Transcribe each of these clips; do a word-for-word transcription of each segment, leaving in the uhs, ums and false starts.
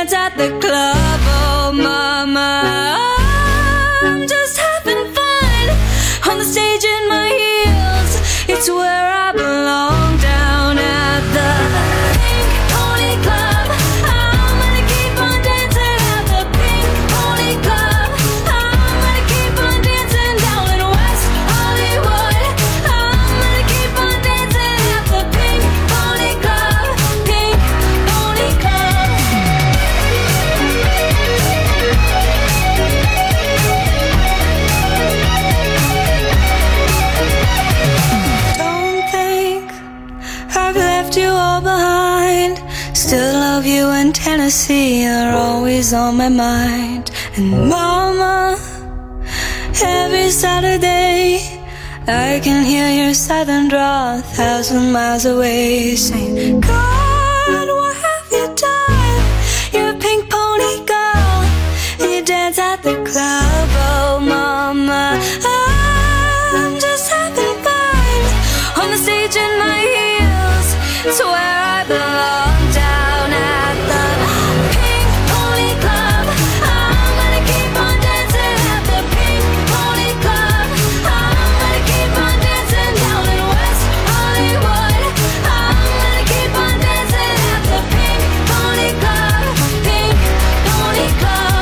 dance at the club. Oh mama, I'm just having fun on the stage in my heels. It's where I belong, down at the Pink Pony Club. I'm gonna keep on dancing at the Pink Pony Club. I'm gonna keep on dancing down in West Hollywood. I'm gonna keep on dancing at the Pink Pony Club. Pink Pony Club. Don't think I've left you all behind. Still love you in Tennessee, you're always on my mind. And mama, every Saturday I can hear your southern drawl a thousand miles away, saying, God, what have you done? You're a pink pony girl, and you dance at the club. Oh mama, I'm just having fun on the stage in my heels. It's where I belong, down at the Pink Pony Club. I'm gonna keep on dancing at the Pink Pony Club. I'm gonna keep on dancing down in West Hollywood. I'm gonna keep on dancing at the Pink Pony Club. Pink Pony Club.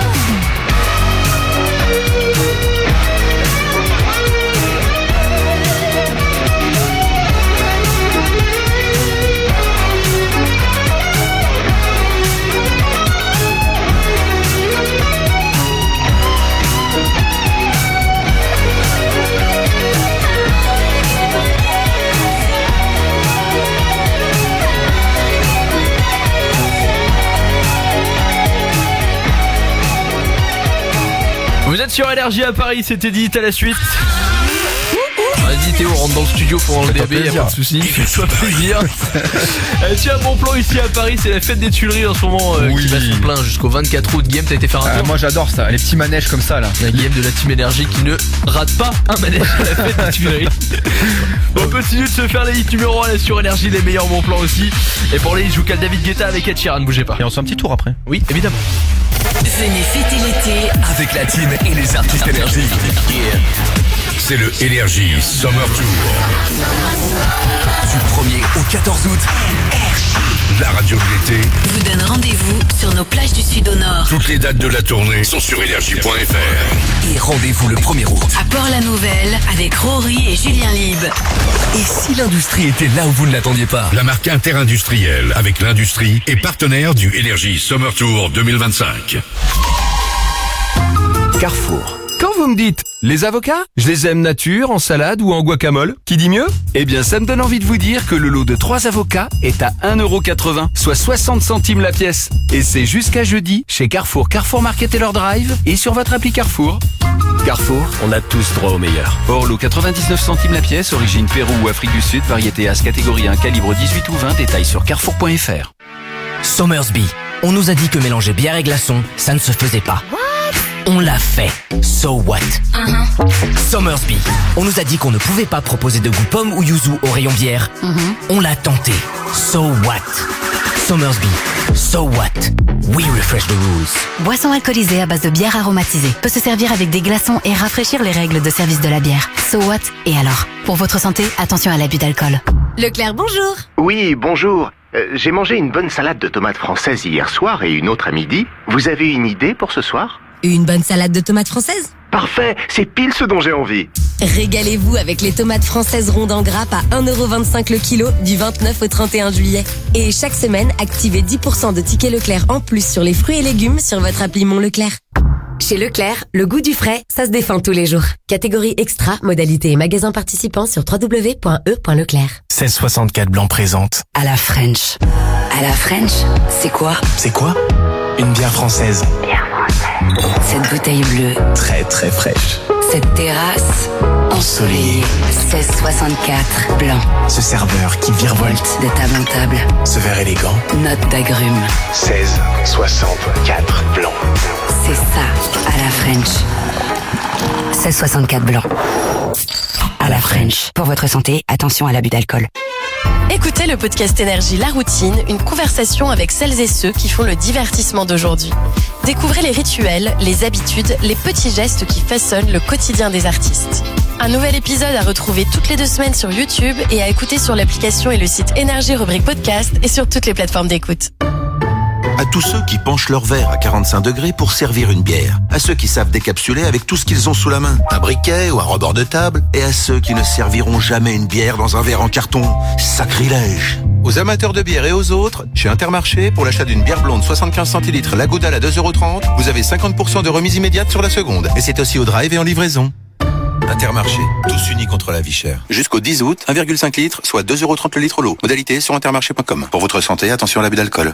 Vous êtes sur Énergie à Paris, c'était dit à la suite. Vas-y Théo, rentre dans le studio pour enlever le D A B, y'a pas de soucis, fais-toi plaisir. euh, tiens, un bon plan ici à Paris, c'est la fête des Tuileries en ce moment euh, oui. qui va se plein jusqu'au vingt-quatre août. Guillaume, t'as été faire un euh, tour? Moi j'adore ça, les petits manèges comme ça là. Il y a Guillaume de la Team Énergie qui ne rate pas un manège à la fête des Tuileries. On continue de se faire les hits numéro un sur Énergie, les meilleurs bons plans aussi. Et pour les hits, je vous cale David Guetta avec Ed Sheeran, ne bougez pas. Et on se fait un petit tour après. Oui, évidemment. Venez fêter l'été avec la team et les artistes Énergie. Yeah. C'est le Énergie Summer Tour. Du premier au quatorze août, La radio de l'été vous donne rendez-vous sur nos plages du sud au nord. Toutes les dates de la tournée sont sur énergie point f r. Et rendez-vous le premier août à Port-la-Nouvelle avec Rory et Julien Lieb. Et si l'industrie était là où vous ne l'attendiez pas? La marque interindustrielle avec l'industrie est partenaire du Énergie Summer Tour deux mille vingt-cinq. Carrefour. Quand vous me dites les avocats, je les aime nature, en salade ou en guacamole, qui dit mieux? Eh bien ça me donne envie de vous dire que le lot de trois avocats est à un euro quatre-vingts, soit soixante centimes la pièce. Et c'est jusqu'à jeudi chez Carrefour, Carrefour Market et leur drive et sur votre appli Carrefour. Carrefour, on a tous droit au meilleur. Hors lot quatre-vingt-dix-neuf centimes la pièce, origine Pérou ou Afrique du Sud, variété As catégorie un, calibre dix-huit ou vingt, détails sur carrefour point f r. Somersby, on nous a dit que mélanger bière et glaçons, ça ne se faisait pas. What? On l'a fait. So what? Uh-huh. Somersby, on nous a dit qu'on ne pouvait pas proposer de goût pomme ou yuzu au rayon bière. Uh-huh. On l'a tenté. So what? Somersby, so what? We refresh the rules. Boisson alcoolisée à base de bière aromatisée. Peut se servir avec des glaçons et rafraîchir les règles de service de la bière. So what? Et alors? Pour votre santé, attention à l'abus d'alcool. Leclerc, bonjour. Oui, bonjour. Euh, j'ai mangé une bonne salade de tomates françaises hier soir et une autre à midi. Vous avez une idée pour ce soir? Une bonne salade de tomates françaises? Parfait, c'est pile ce dont j'ai envie. Régalez-vous avec les tomates françaises rondes en grappe à un euro vingt-cinq le kilo du vingt-neuf au trente et un juillet. Et chaque semaine, activez dix pour cent de tickets Leclerc en plus sur les fruits et légumes sur votre appli Mon Leclerc. Chez Leclerc, le goût du frais, ça se défend tous les jours. Catégorie extra, modalité et magasin participant sur w w w point e point leclerc. seize soixante-quatre blanc présente. À la French. À la French, c'est quoi? C'est quoi? Une bière française. Bière française. Cette bouteille bleue. Très très fraîche. Cette terrasse ensoleillée. seize soixante-quatre blanc. Ce serveur qui virevolte de table en table. Ce verre élégant. Note d'agrumes. seize soixante-quatre blanc. C'est ça, à la French. seize soixante-quatre blanc. À la French. Pour votre santé, attention à l'abus d'alcool. Écoutez le podcast Énergie La Routine, une conversation avec celles et ceux qui font le divertissement d'aujourd'hui. Découvrez les rituels, les habitudes, les petits gestes qui façonnent le quotidien des artistes. Un nouvel épisode à retrouver toutes les deux semaines sur YouTube et à écouter sur l'application et le site Énergie rubrique podcast et sur toutes les plateformes d'écoute. À tous ceux qui penchent leur verre à quarante-cinq degrés pour servir une bière. À ceux qui savent décapsuler avec tout ce qu'ils ont sous la main. Un briquet ou un rebord de table. Et à ceux qui ne serviront jamais une bière dans un verre en carton. Sacrilège. Aux amateurs de bière et aux autres, chez Intermarché, pour l'achat d'une bière blonde soixante-quinze centilitres La Goudale à deux euros trente, vous avez cinquante pour cent de remise immédiate sur la seconde. Et c'est aussi au drive et en livraison. Intermarché, tous unis contre la vie chère. Jusqu'au dix août, un virgule cinq litres, soit deux euros trente le litre l'eau. Modalité sur intermarché point com. Pour votre santé, attention à l'abus d'alcool.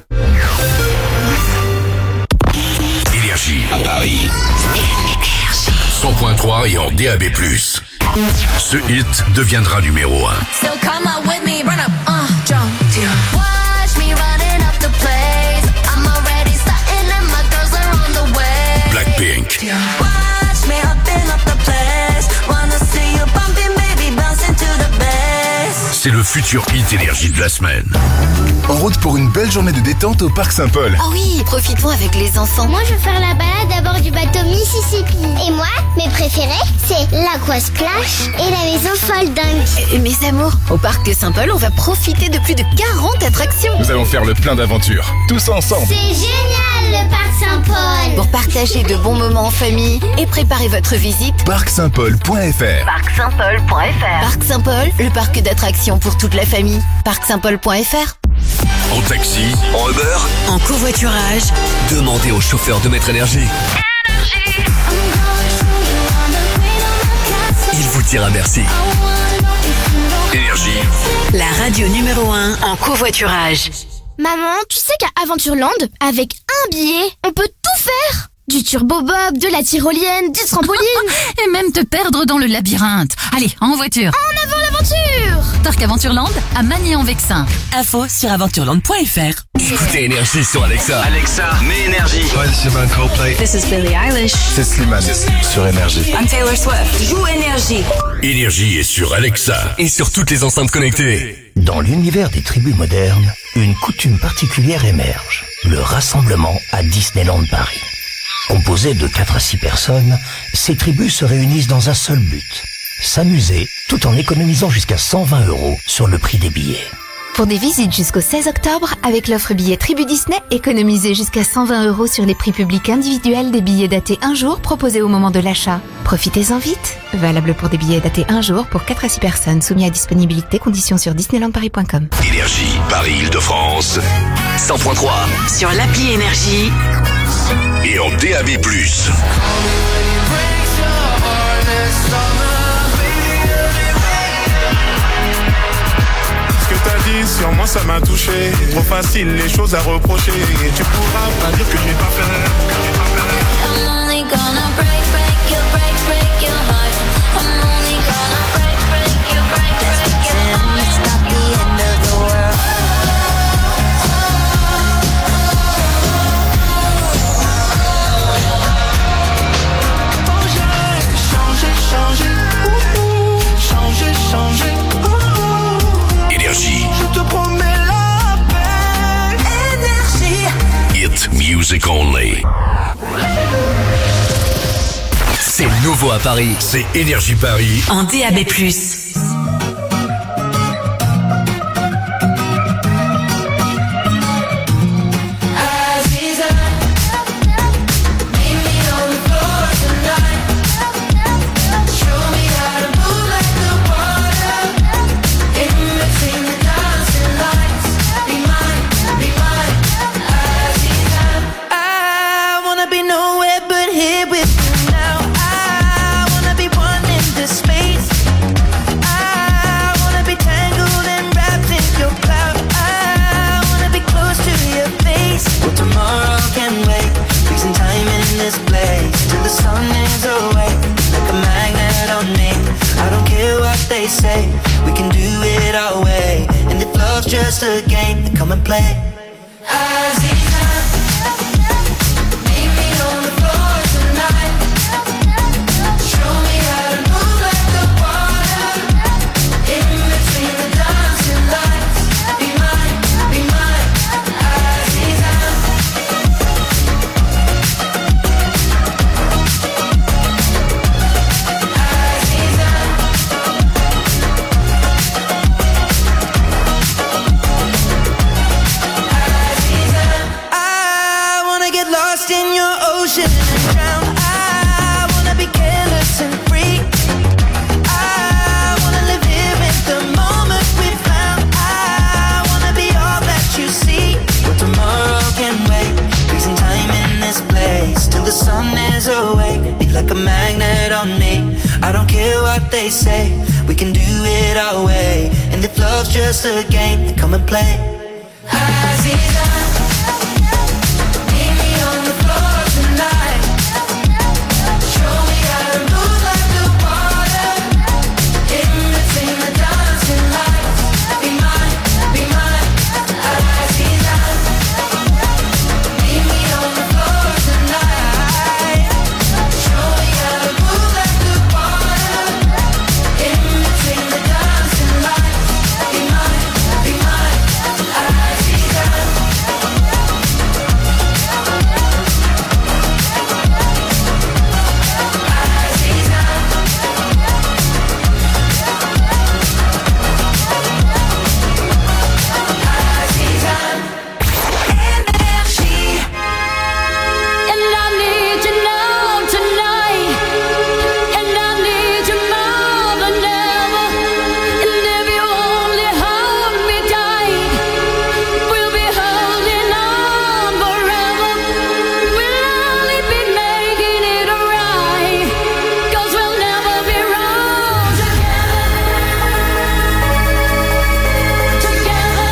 Énergie à Paris. cent point trois et en D A B plus. Ce hit deviendra numéro un. So come on with me, run up, uh, jump, watch me running up the place. I'm already starting and my girls are on the way. Blackpink. Watch me hopping up the place. Wanna see you bumping, baby, bouncing to the bass. C'est le futur hit Énergie de la semaine. En route pour une belle journée de détente au Parc Saint-Paul. Oh oui, profitons avec les enfants. Moi, je veux faire la balade à bord du bateau Mississippi. Et moi, mes préférés, c'est l'Aqua Splash et la maison folle dingue. Et mes amours, au Parc Saint-Paul, on va profiter de plus de quarante attractions. Nous allons faire le plein d'aventures, tous ensemble. C'est génial, le Parc Saint-Paul. Pour partager de bons moments en famille et préparer votre visite, parc saint paul point f r. parc saint paul point f r. Parc Saint-Paul, le parc d'attractions pour toute la famille. parc saint paul point f r. En taxi, en Uber, en covoiturage, demandez au chauffeur de Maître Énergie. Il vous dira merci. Énergie. La radio numéro un en covoiturage. Maman, tu sais qu'à Aventureland, avec un billet, on peut tout faire. Du turbo-bob, de la tyrolienne, du trampoline. Et même te perdre dans le labyrinthe. Allez, en voiture. En avant l'aventure. Parc Aventureland à Magny-en-Vexin. Info sur aventureland point f r. Écoutez Énergie sur Alexa. Alexa, mets Énergie. Hi, this is Van Coldplay. This is Billie Eilish. C'est Slimane sur Énergie. I'm Taylor Swift. Joue Énergie. Énergie est sur Alexa. Et sur toutes les enceintes connectées. Dans l'univers des tribus modernes, une coutume particulière émerge. Le rassemblement à Disneyland Paris. Composées de quatre à six personnes, ces tribus se réunissent dans un seul but. S'amuser tout en économisant jusqu'à cent vingt euros sur le prix des billets. Pour des visites jusqu'au seize octobre, avec l'offre billet Tribu Disney, économisez jusqu'à cent vingt euros sur les prix publics individuels des billets datés un jour proposés au moment de l'achat. Profitez-en vite. Valable pour des billets datés un jour pour quatre à six personnes, soumis à disponibilité, conditions sur disneyland paris point com. Énergie, Paris-Île-de-France. cent point trois. Sur l'appli Énergie. Et en D A B plus. Ce que t'as dit sur moi ça m'a touché. Trop facile les choses à reprocher. Et tu pourras pas dire que je vais pas faire. I'm only gonna break, break you, break, break your heart. I'm only gonna break, break you, break, break your heart. It's not the end of the world. Oh j'ai changé, changé, ouh, ouh, changé, changé, ouh, ouh. Énergie. Je te promets la paix. Énergie. Hit music only. C'est nouveau à Paris. C'est Énergie Paris. En D A B plus. Say we can do it our way, and if love's just a game, then come and play. Lights, in between the dancing lights. what they say. We can do it our way. And if love's just a game, then come and play. Aziza, meet me on the floor tonight. Show me how to move like the water. In between the dancing lights. Be mine, be mine. Aziza, meet me on the floor tonight. Show me how to move like the water. In between the dancing lights. Be mine, be mine. Aziza. And I need you now tonight. And I need you more than ever. And if you only hold me tight, we'll be holding on forever. We'll only be making it right. 'Cause we'll never be wrong together. Together.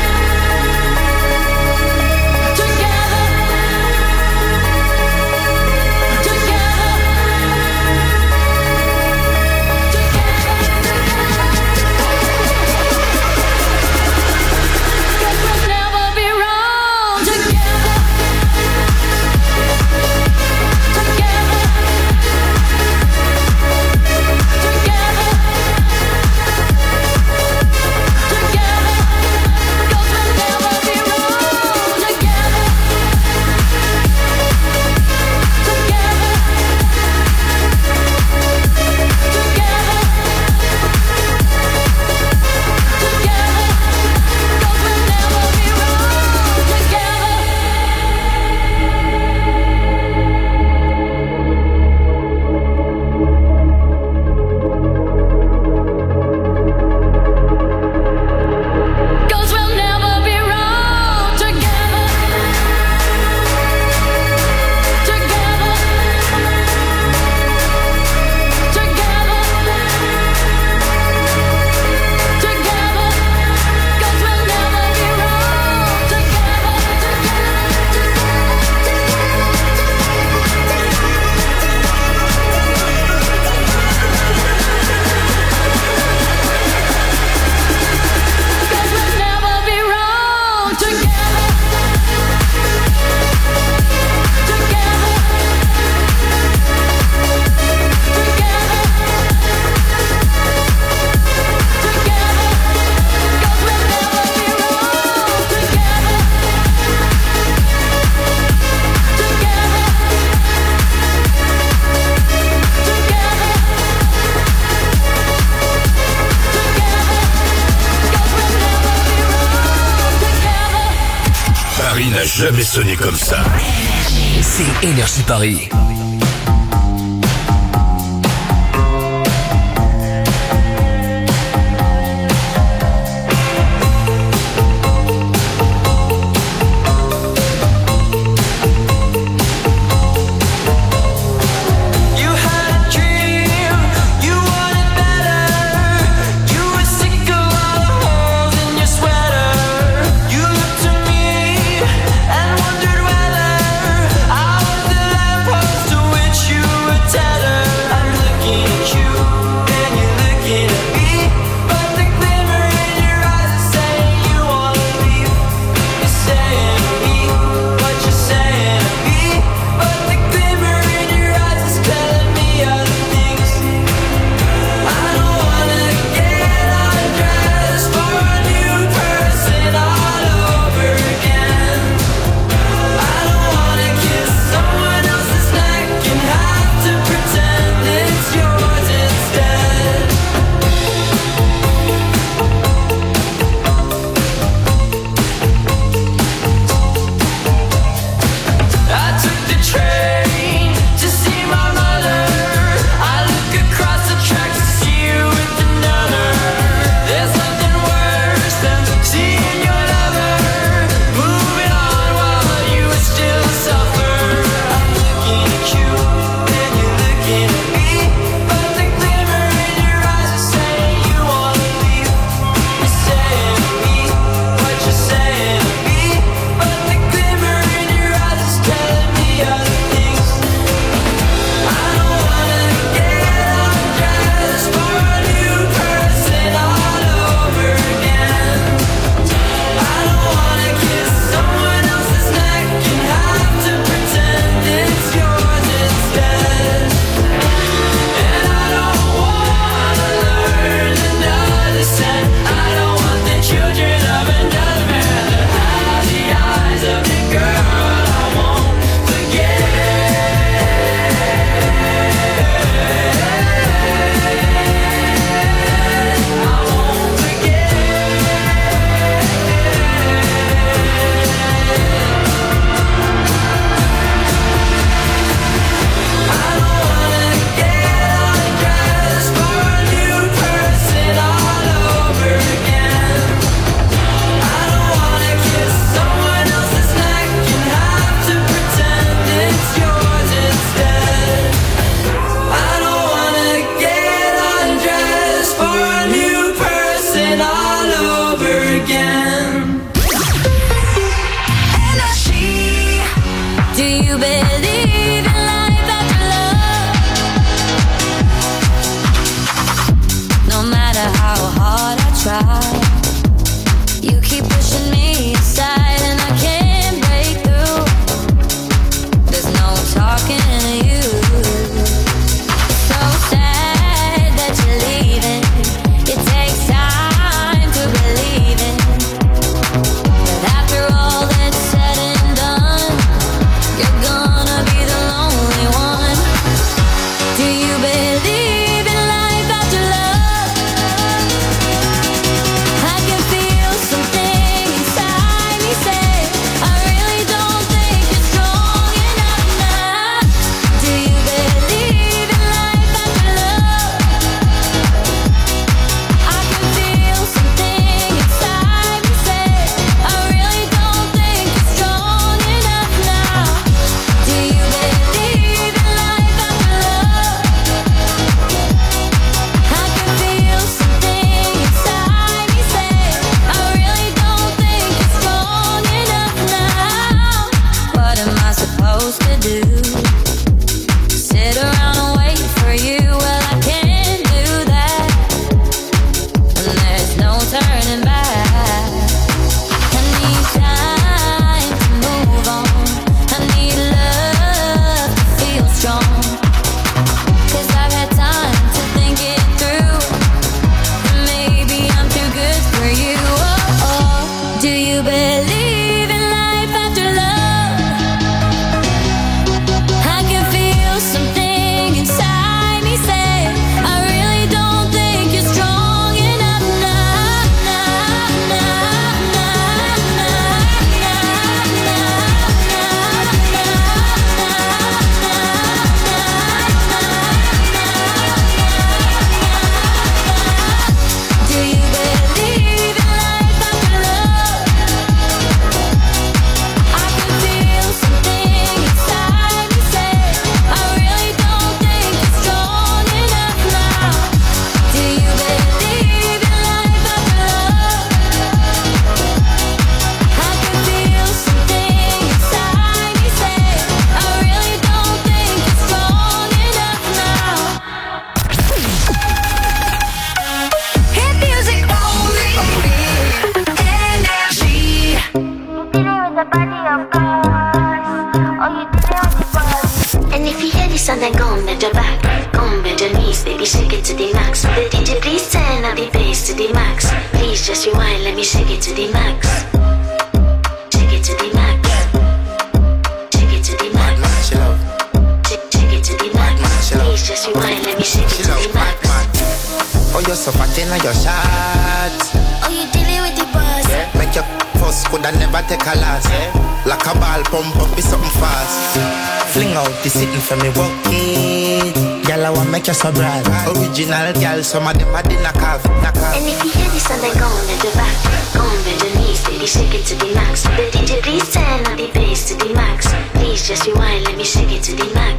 Paris n'a jamais sonné comme ça. C'est Énergie Paris. To the body of course. Oh, you did it with the boss. And if you hear this song, then go and bend your back. Go and bend your knees, baby, shake it to the max. The D J, please turn up the bass to the max. Please just rewind, let me shake it to the max. Shake it to the max. Shake it to the max. Shake, shake it to the max. Please just rewind, let me shake it to the max. Oh, you're so fat in your shot. Oh, you dealing with the boss. Yeah. Make your first could I never take a last. Yeah. Like a ball pump up with something fast. Fling out the sitting for me walk it. Girl, I want make you so bright. Original girl, some of them are the knock off, knock off. And if you hear this song, then go and bend your back. Go and bend your knees, baby, shake it to the max. The D J, please turn up the bass to the max. Please just rewind, let me shake it to the max.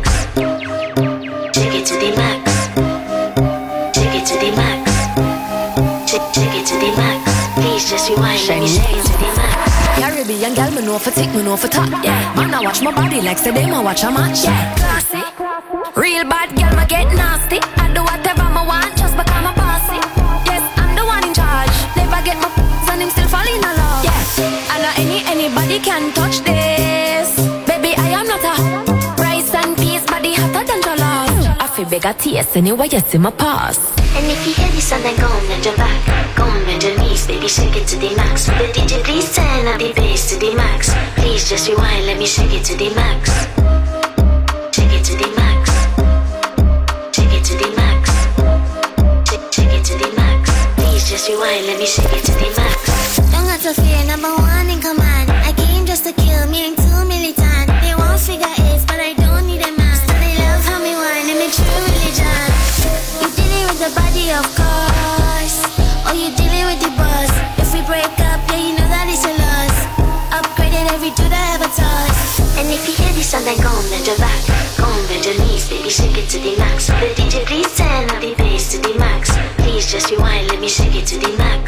Shake it to the max. Shake it to the max. Shake, shake it to the max. Please just rewind, let me shake it to the max. Caribbean girl, me know for tick, me know for top, yeah. Man, I watch my body like say them, I watch a match, yeah. Classy, real bad girl, me get nasty. I do whatever me want, just become a bossy. Yes, I'm the one in charge. Never get my p***s and him still fall in love. Yeah, I know any anybody can touch this. Baby, I am not a rice and peas, body hotter than jollof. I feel beg a taste anyway, you see my pass. And if you hear this song, then go and bend your back. Go and bend your knees, baby, shake it to the max. The D J, please turn up the bass to the max. Please just rewind, let me shake it to the max. Shake it to the max. Shake it to the max. Shake, shake it to the max. Please just rewind, let me shake it to the max. Don't got to fear, number one in command. I came just to kill me and two militant. They won't figure it, but I don't need a man. They love how me whine and me true religion. You dealing with the body, of course. Oh, you dealing with the boss. If we break up, yeah, you know that it's a loss. Upgraded every dude I ever touched. And if you hear this song, then go and bend your back. Go and bend your knees, baby, shake it to the max. The D J, please turn up the bass to the max. Please just rewind, let me shake it to the max.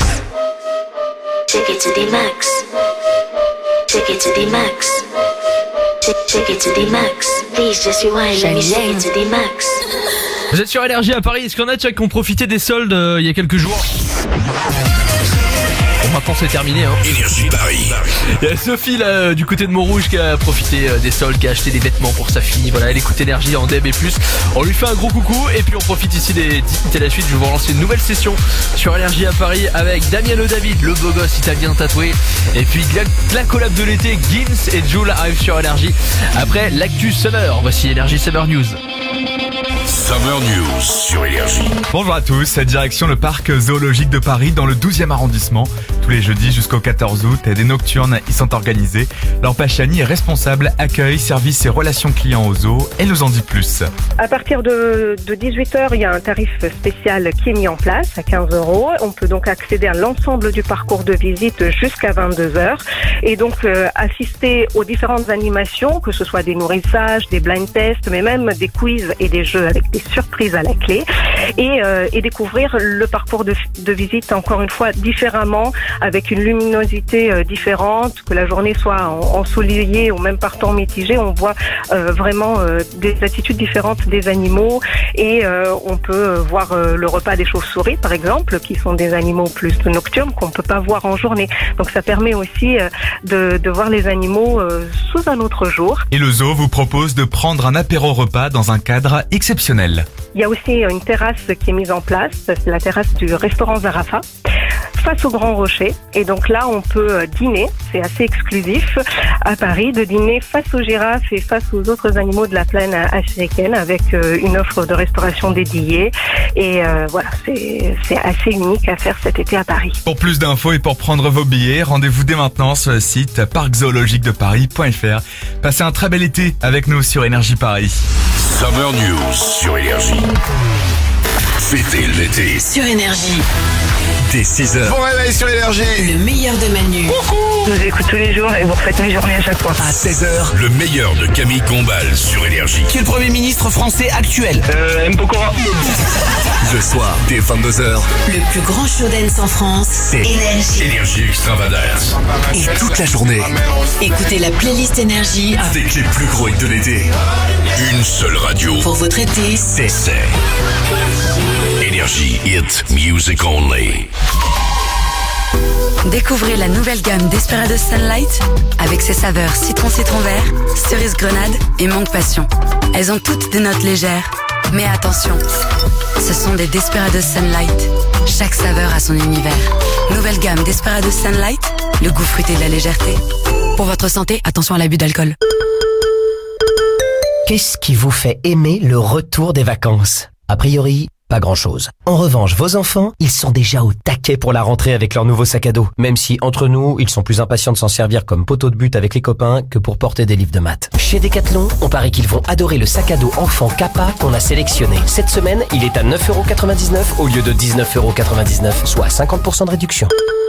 Shake it to the max. Shake it to the max. Shake, shake it to the max. Please just rewind, let me shake it to the max. Vous êtes sur Énergie à Paris, est-ce qu'il y en a déjà qui ont profité des soldes euh, il y a quelques jours? Bon, maintenant c'est terminé, hein. Énergie Paris. Il y a Sophie là, du côté de Montrouge qui a profité euh, des soldes, qui a acheté des vêtements pour sa fille. Voilà, elle écoute Énergie en D A B plus. On lui fait un gros coucou et puis on profite ici des dix à la suite. Je vais vous relancer une nouvelle session sur Énergie à Paris avec Damien Le David, le beau gosse italien tatoué. Et puis la, la collab de l'été, Gims et Jul arrivent sur Énergie. Après l'actu Summer, voici Énergie Summer News. Summer News sur Énergie. Bonjour à tous, direction le parc zoologique de Paris dans le douzième arrondissement. Tous les jeudis jusqu'au quatorze août, des nocturnes y sont organisés. Laure Pachani est responsable accueil, service et relations clients au zoo. Elle nous en dit plus. À partir de, de dix-huit heures, il y a un tarif spécial qui est mis en place à quinze euros. On peut donc accéder à l'ensemble du parcours de visite jusqu'à vingt-deux heures et donc euh, assister aux différentes animations, que ce soit des nourrissages, des blind tests, mais même des quiz et des jeux avec des surprises à la clé et, euh, et découvrir le parcours de, de visite encore une fois différemment, avec une luminosité euh, différente, que la journée soit en, ensoleillée ou même par temps mitigé. On voit euh, vraiment euh, des attitudes différentes des animaux et euh, on peut voir euh, le repas des chauves-souris par exemple, qui sont des animaux plus nocturnes qu'on ne peut pas voir en journée. Donc ça permet aussi euh, de, de voir les animaux euh, sous un autre jour. Et le zoo vous propose de prendre un apéro-repas dans un cadre exceptionnel. Il y a aussi une terrasse qui est mise en place, c'est la terrasse du restaurant Zarafa, face au Grand Rocher. Et donc là, on peut dîner, c'est assez exclusif à Paris, de dîner face aux girafes et face aux autres animaux de la plaine africaine avec une offre de restauration dédiée. Et euh, voilà, c'est, c'est assez unique à faire cet été à Paris. Pour plus d'infos et pour prendre vos billets, rendez-vous dès maintenant sur le site parc zoologique de paris point f r. Passez un très bel été avec nous sur Énergie Paris. Summer News sur Énergie. Fêtez l'été Sur Énergie. dès six heures. Bon réveil sur Énergie. Le meilleur de Manu. Je vous écoute tous les jours et vous refaites mes journées à chaque fois. À seize heures, le meilleur de Camille Combal sur Énergie. Qui est le Premier ministre français actuel? Euh, M. Pokora. Le soir, dès vingt-deux heures, Le plus grand show dance en France. c'est Énergie. Énergie Extravagance. Et toute la journée, Écoutez la playlist Énergie avec les plus gros hits de l'été. Une seule radio. pour votre été. C'est c'est Énergie Hit Music Only. Découvrez la nouvelle gamme Desperados Sunlight avec ses saveurs citron-citron vert, cerise grenade et mangue passion. Elles ont toutes des notes légères. Mais attention, ce sont des Desperados Sunlight. Chaque saveur a son univers. Nouvelle gamme Desperados Sunlight, le goût fruité de la légèreté. Pour votre santé, attention à l'abus d'alcool. Qu'est-ce qui vous fait aimer le retour des vacances? A priori, pas grand-chose. En revanche, vos enfants, ils sont déjà au taquet pour la rentrée avec leur nouveau sac à dos. Même si, entre nous, ils sont plus impatients de s'en servir comme poteau de but avec les copains que pour porter des livres de maths. Chez Decathlon, on parie qu'ils vont adorer le sac à dos enfant Kappa qu'on a sélectionné. Cette semaine, il est à neuf euros quatre-vingt-dix-neuf au lieu de dix-neuf euros quatre-vingt-dix-neuf, soit cinquante pour cent de réduction.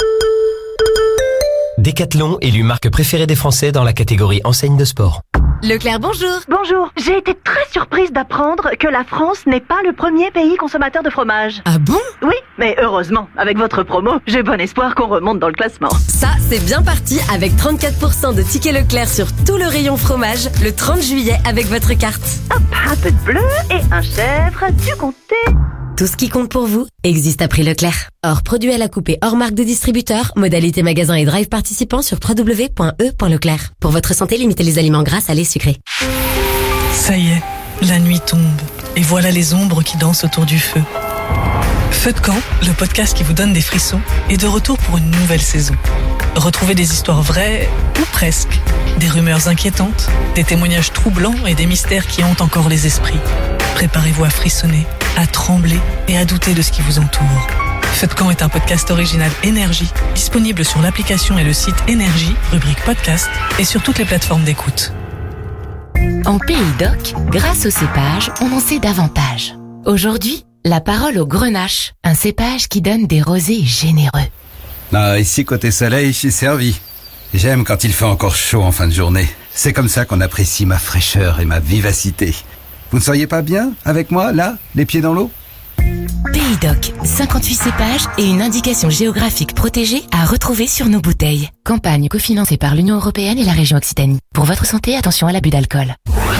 Decathlon, élu marque préférée des Français dans la catégorie enseigne de sport. Leclerc, bonjour. Bonjour. J'ai été très surprise d'apprendre que la France n'est pas le premier pays consommateur de fromage. Ah bon? Oui, mais heureusement, avec votre promo, j'ai bon espoir qu'on remonte dans le classement. Ça, c'est bien parti avec trente-quatre pour cent de tickets Leclerc sur tout le rayon fromage le trente juillet avec votre carte. Hop, un peu de bleu et un chèvre du comté. Tout ce qui compte pour vous existe à prix Leclerc. Hors produit à la coupée, hors marque de distributeur, modalité magasin et drive participant sur w w w point e point leclerc. Pour votre santé, limitez les aliments gras, salés, sucrés. Ça y est, la nuit tombe. Et voilà les ombres qui dansent autour du feu. Feu de camp, le podcast qui vous donne des frissons, est de retour pour une nouvelle saison. Retrouvez des histoires vraies, ou presque. Des rumeurs inquiétantes, des témoignages troublants et des mystères qui hantent encore les esprits. Préparez-vous à frissonner, à trembler et à douter de ce qui vous entoure. Feu de camp est un podcast original Énergie, disponible sur l'application et le site Énergie, rubrique podcast, et sur toutes les plateformes d'écoute. En Pays d'Oc, grâce au cépage, on en sait davantage. Aujourd'hui, la parole au grenache, un cépage qui donne des rosés généreux. Ah, ici, côté soleil, je suis servi. J'aime quand il fait encore chaud en fin de journée. C'est comme ça qu'on apprécie ma fraîcheur et ma vivacité. Vous ne seriez pas bien avec moi, là, les pieds dans l'eau? Pays d'Oc, cinquante-huit cépages et une indication géographique protégée à retrouver sur nos bouteilles. Campagne cofinancée par l'Union européenne et la région Occitanie. Pour votre santé, attention à l'abus d'alcool.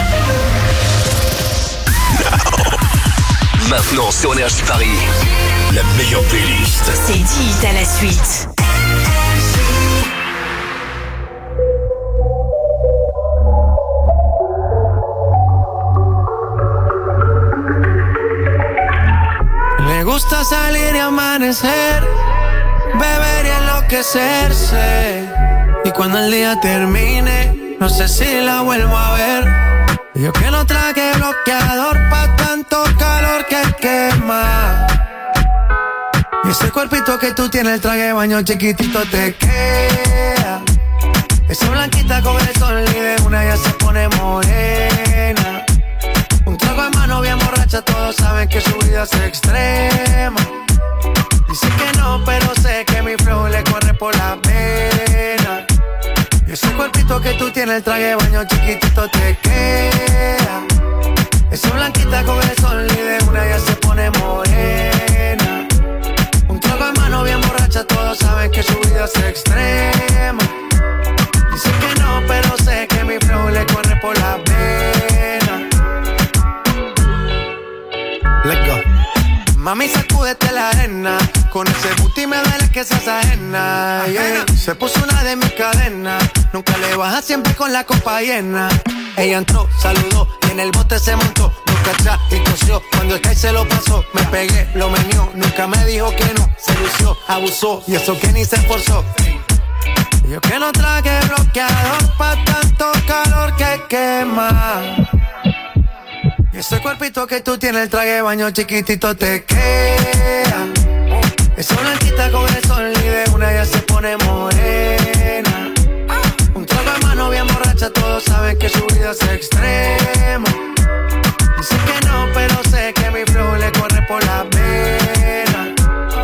Maintenant sur Énergie Paris, la meilleure playlist. C'est dit à la suite. Me gusta salir y amanecer, beber y enloquecerse. Y cuando el día termine, no sé si la vuelvo a ver. Yo que no traje bloqueador pa' tanto calor que quema. Y ese cuerpito que tú tienes, el traje de baño chiquitito te queda. Esa blanquita con el sol y de una ya se pone morena. Un trago en mano bien borracha, todos saben que su vida es extrema. Dice que no, pero sé que mi flow le corre por la pena. Y ese cuerpito que tú tienes, el traje de baño chiquitito te queda. Esa blanquita con el sol y de una ya se pone morena. Un trago en mano bien borracha, todos saben que su vida es extrema. Dice que no, pero sé que mi flow le corre por la pena. Let's go. Mami, sacúdete la arena. Con ese booty me duele que seas ajena, yeah. Se puso una de mis cadenas. Nunca le baja, siempre con la copa llena. Ella entró, saludó y en el bote se montó. Nunca atrás y tosió. Cuando el que se lo pasó, me pegué, lo menió. Nunca me dijo que no, se lució, abusó. Y eso que ni se esforzó. Yo que no traje bloqueador pa' tanto calor que quema. Y ese cuerpito que tú tienes, el traje de baño chiquitito te queda. Esa blanquita con el sol y de una ya se pone morena. Un trago de mano bien borracha, todos saben que su vida es extrema. Dice que no, pero sé que mi flow le corre por la pena.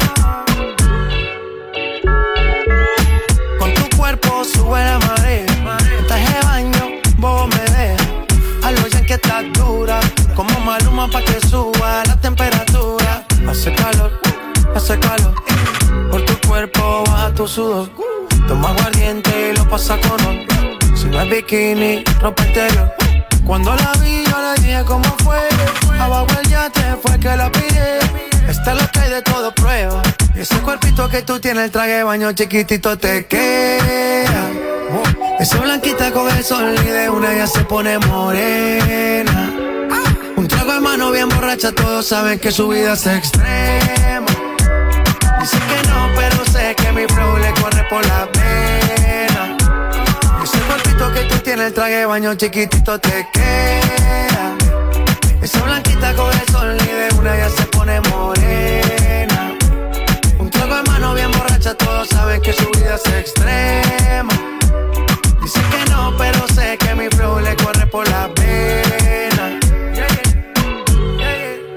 Con tu cuerpo sube la marea. En traje de baño, vos me dejas. A lo ya que estás dura, como Maluma pa' que suba la temperatura. Hace calor, hace calor. Por tu cuerpo baja tu sudor. Toma aguardiente y lo pasa con ron. Si no es bikini, ropa interior. Cuando la vi yo le dije cómo fue. Abajo el yate fue que la pide. Esta es lo que hay de todo prueba. Y ese cuerpito que tú tienes, el traje de baño chiquitito te queda. Esa blanquita con el sol y de una ya se pone morena. Un trago de mano bien borracha, todos saben que su vida es extrema. Dice que no, pero sé que mi flow le corre por la pena. Ese cuerpito que tú tienes, el traje de baño chiquitito te queda. Esa blanquita con el sol y de una ya se pone morena. Un trago de mano bien borracha, todos saben que su vida es extrema. Dice que no, pero sé que mi flow le corre por la pena. Yeah, yeah. Yeah,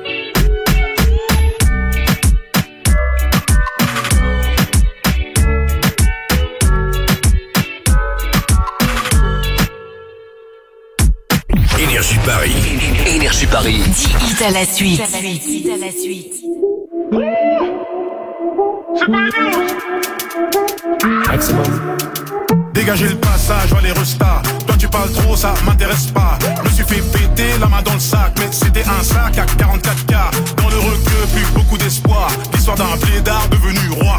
yeah. Énergie Paris. Énergie Paris. dix hits à la suite. Hits à la suite. C'est pas Maximum. Dégagez le passage, vois les restas. Toi tu parles trop, ça m'intéresse pas. Je me suis fait péter la main dans le sac, mais c'était un sac à quarante-quatre K. Dans le requeu, plus beaucoup d'espoir. L'histoire d'un blédard devenu roi.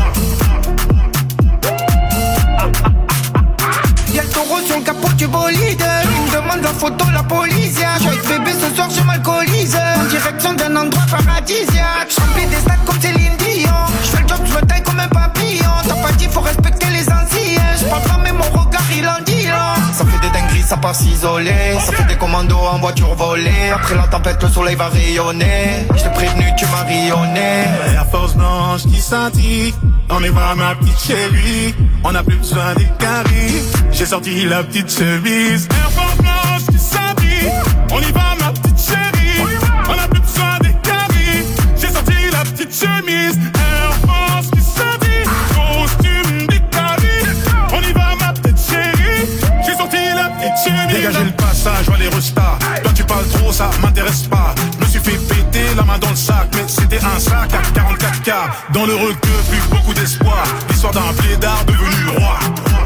Y'a le taureau sur le capot du bolide. Il me demande la photo, la police. Yeah. Je suis bébé ce soir, je m'alcoolise. En direction d'un endroit paradisiaque. Je remplis des stades comme Céline Dion. Je fais le job, je me taille comme un papillon. T'as pas dit, faut respecter les anciens. Je parle pas, mais mon regard il en dit long. Ça fait des dingueries, ça part s'isoler. Ça fait des commandos en voiture volée. Après la tempête, le soleil va rayonner. Je t'ai prévenu, tu m'as rayonné. La force blanche qui scintille. On est pas ma petite chérie. On a plus besoin des caries. J'ai sorti la petite chemise. Air Force blanche qui scintille. On y va ma petite chérie. On a plus besoin des caries. J'ai sorti la petite chemise. Air Force qui scintille. Costume des caries. On y va ma petite chérie. J'ai sorti la petite chemise. Dégagez le passage, vois les restas. Toi tu parles trop, ça m'intéresse pas. Je me suis fait péter la main dans le sac, mais c'était un sac à quarante-quatre K. Dans le requeu, plus beaucoup d'espoir. L'histoire d'un blédard devenu roi.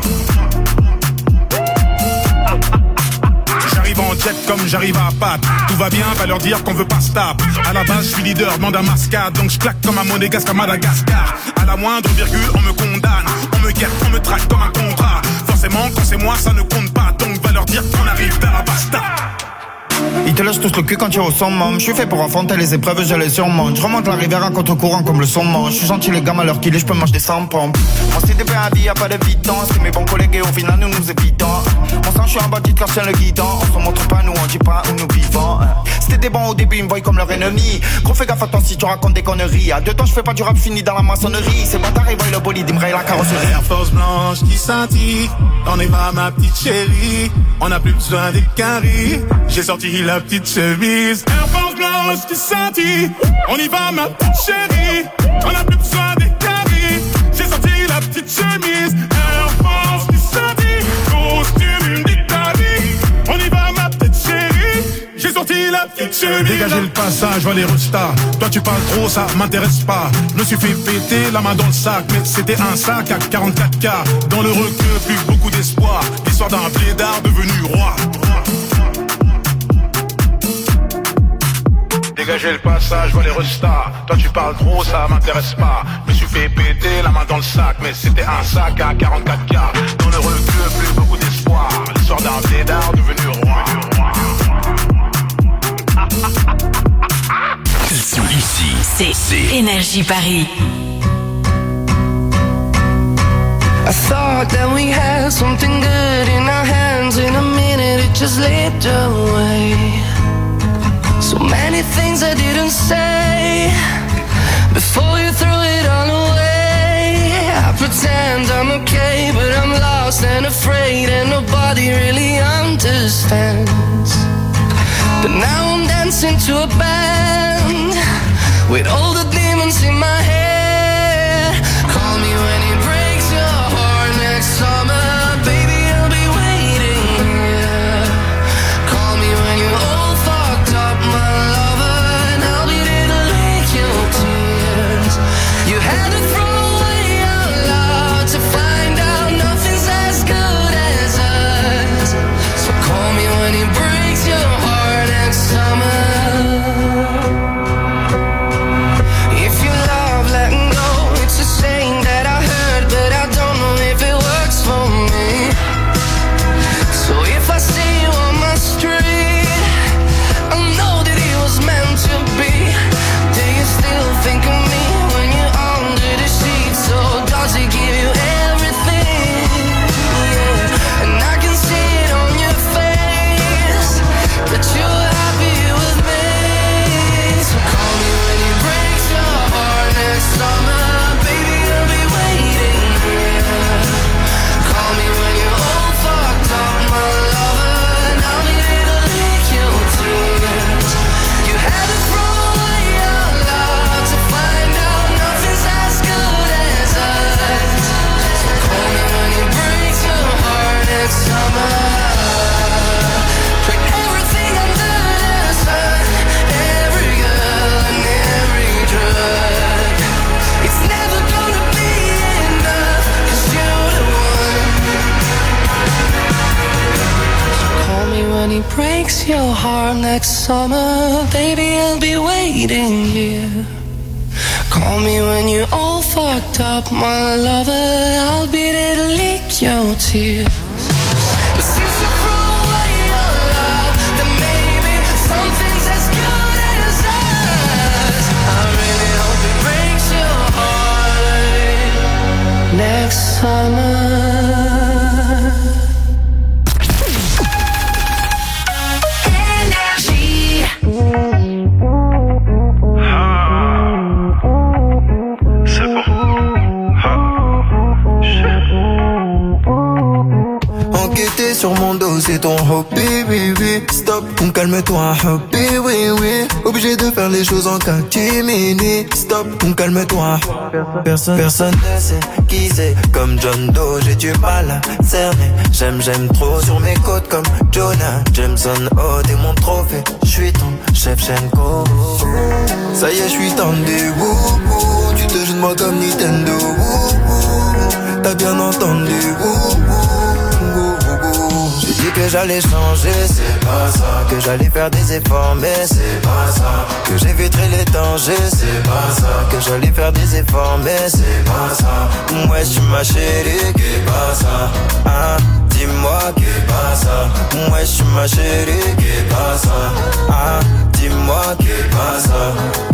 J'arrive en jet comme j'arrive à Pâques. Tout va bien, va leur dire qu'on veut pas se taper. À la base, je suis leader, demande un mascade. Donc je claque comme un monégasque à Madagascar. À la moindre virgule, on me condamne. On me guette, on me traque comme un contrat. Forcément, quand c'est moi, ça ne compte pas. Donc va leur dire qu'on arrive vers la basta. Ils te lâchent tous le cul quand tu es au summum. Je suis fait pour affronter les épreuves, je les surmonte. Je remonte la rivière à contre-courant comme le saumon. Je suis gentil les gamins à l'heure qu'il est, je peux manger des sans pompes. On s'est dépêché à vie, y'a pas de vitance. C'est mes bons collègues et au final nous nous évitons. On sent je suis un bandit quand je tiens le guidon. On se montre pas, nous on dit pas où nous vivons. C'était des bons au début, ils me voient comme leur ennemi. Gros fais gaffe à toi si tu racontes des conneries. À deux temps je fais pas du rap fini dans la maçonnerie. Ces bâtards ils voient le bolide, ils me rayent la carrosserie. Air Force blanche qui scintille. On est pas ma petite chérie. On a plus besoin des caries. J'ai sorti la petite chemise. Air Force blanche qui scintille. On y va ma petite chérie. On a plus besoin des caries. J'ai sorti la petite chemise. Air Force qui scintille. Costume des caries. On y va ma petite chérie. J'ai sorti la petite chemise. Dégagez le passage, vois les restas. Toi tu parles trop, ça m'intéresse pas. Je me suis fait péter la main dans le sac, mais c'était un sac à quarante-quatre K. Dans le requeu, plus beaucoup d'espoir. L'histoire d'un blédard devenu roi. Dégagez le passage, vois les restas. Toi tu parles trop, ça m'intéresse pas. Je me suis fait péter la main dans le sac, mais c'était un sac à quarante-quatre K. Dans le requeu, plus beaucoup d'espoir. L'histoire d'un blédard devenu roi. Ici, c'est Énergie Paris. I thought that we had something good in our hands. In a minute it just slipped away. So many things I didn't say before you threw it all away. I pretend I'm okay, but I'm lost and afraid, and nobody really understands. But now I'm dancing to a band with all the demons in my head. Call me when it breaks your heart next summer, baby, I'll be waiting here. Call me when you're all fucked up, my lover, and I'll be there to lick your tears. You had to throw away our love to find out nothing's as good as us. So call me when it breaks breaks your heart next summer, baby, I'll be waiting here. Call me when you're all fucked up, my lover, I'll be there to lick your tears. But since you threw away your love, then maybe something's as good as us. I really hope it breaks your heart next summer. Enquêter sur mon dos, c'est ton hobby, oui, oui. Stop, calme-toi, hobby, oui, oui. Obligé de faire les choses en catimini. Stop, calme-toi. Personne, personne ne sait qui c'est. Comme John Doe, j'ai du mal à cerner. J'aime, j'aime trop sur mes côtes comme Jonah Jameson. Oh, t'es mon trophée. J'suis ton chef Shenko. Ça y est, j'suis tendu. Wouh, wouh. Tu te joues de moi comme Nintendo. Wouh, wouh. T'as bien entendu. Wouh, wouh. J'ai dit que j'allais changer, c'est pas ça. Que j'allais faire des efforts, mais c'est pas ça. Que j'éviterai les dangers, c'est pas ça. Que j'allais faire des efforts, mais c'est pas ça. Ouais, j'suis ma chérie, qu'est pas ça. Hein, dis-moi qu'est pas ça. Ouais, j'suis ma chérie, qu'est pas ça. Hein, dis-moi qu'est pas ça.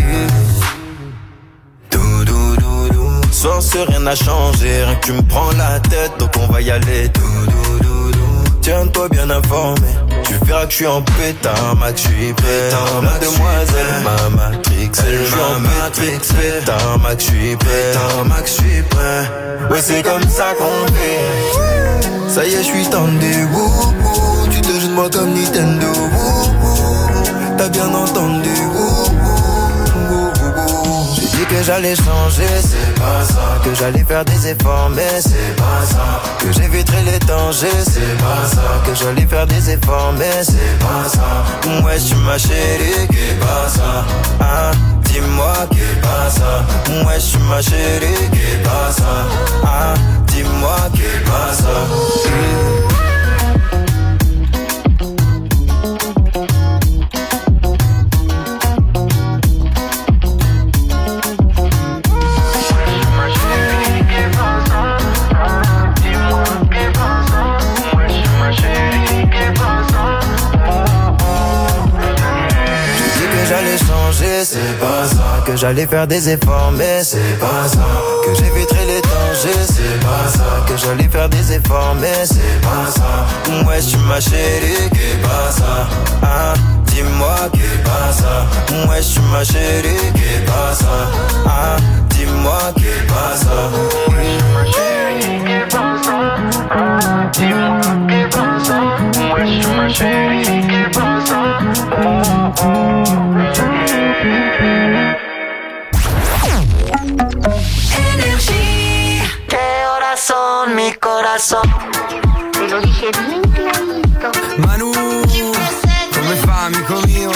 Dou dou dou dou. Soir, c'est rien n'a changé, rien que tu me prends la tête, donc on va y aller. Dou dou dou. Tiens-toi bien informé, tu verras que je suis en pétard, Max, je suis prêt. La demoiselle m'a matrixé, je suis en matrix, pétard, Max, je suis prêt. Max, je suis prêt. Ouais, c'est comme ça qu'on fait. Ça y est, je suis tendu, wouh, wouh. Tu te joues de moi comme Nintendo, wouh, wouh. T'as bien entendu, wouh, wouh, wouh, wouh. J'ai dit que j'allais changer, c'est pas ça. Que j'allais faire des efforts, mais c'est pas ça. Que j'éviterai les dangers, c'est pas ça. Que j'allais faire des efforts, mais c'est pas ça. Ouais, j'suis ma chérie, qu'est pas ça. Hein, dis-moi qu'est pas ça. Ouais, j'suis ma chérie, qu'est pas ça. Hein, dis-moi qu'est pas ça. C'est pas ça. Que j'allais faire des efforts, mais c'est pas ça. Que j'éviterai les dangers, c'est pas ça. Que j'allais faire des efforts, mais c'est pas ça. Ouais, j'suis ma chérie, qu'est pas ça. Hein, dis-moi qu'est pas ça. Ouais, j'suis ma chérie, qu'est pas ça. Hein, dis-moi qu'est pas ça. Ouais, j'suis ma chérie, qu'est pas ça. Hein, dis-moi qu'est pas ça. Ouais, j'suis ma chérie, qu'est pas ça. Oh, oh. Energy. ¿Qué horas son, mi corazón? Te lo dije bien clarito. Manu, come fa, amico mio?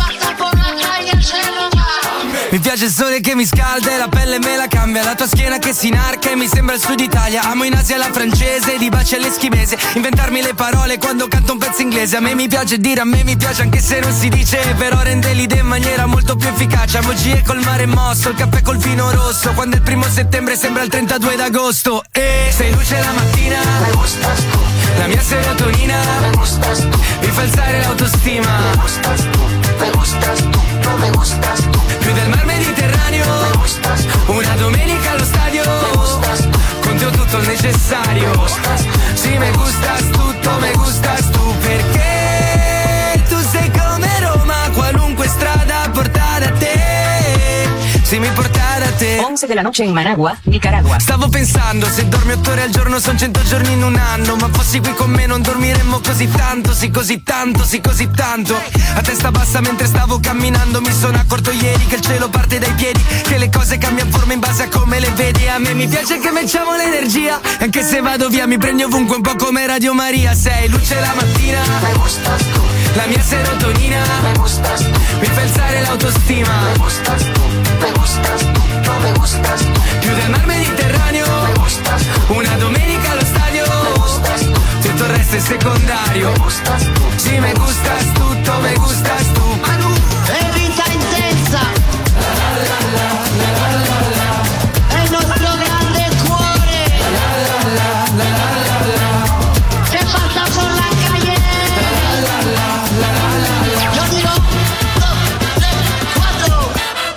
Mi piace il sole che mi scalda e la pelle me la cambia. La tua schiena che si inarca e mi sembra il sud Italia. Amo in Asia la francese, di baci all'eschimese. Inventarmi le parole quando canto un pezzo inglese. A me mi piace dire, a me mi piace anche se non si dice. Però rende l'idea in maniera molto più efficace. Emoji col mare mosso, il caffè col vino rosso. Quando è il primo settembre sembra il trentadue d'agosto. E sei luce la mattina, me gustas tu. La mia serotonina, me gustas tu. Mi fa alzare l'autostima, me gustas tu. Me gustas tu, no me gustas tu. Più del mar Mediterraneo, me gustas tu. Una domenica allo stadio, me gustas tu. Con te ho tutto il necessario, me gustas tu. Sì, me gustas tutto, me gustas tu. Perché tu sei come Roma, qualunque strada porta da te. Se mi porta da te. once de la noche in Managua, Nicaragua. Stavo pensando, se dormi otto ore al giorno son cento giorni in un anno. Ma fossi qui con me non dormiremmo così tanto. Sì, così tanto, sì, così tanto. A testa bassa mentre stavo camminando mi sono accorto ieri che il cielo parte dai piedi. Che le cose cambiano forma in base a come le vedi. A me mi piace che mettiamo l'energia. Anche se vado via mi prendi ovunque, un po' come Radio Maria. Sei luce la mattina, me gustas tu. La mia serotonina, me gustas tu. Mi fa alzare l'autostima, me gustas tu. Me gustas tu, no me gustas tu. Più del mar Mediterraneo, me gustas tu. Una domenica allo stadio, me gustas tu. Tutto il resto es secundario. Si me gustas tú, tú me gustas tú. È vita intensa. È il nostro grande cuore. Che passa con la calle. Io dirò uno, tre, quattro.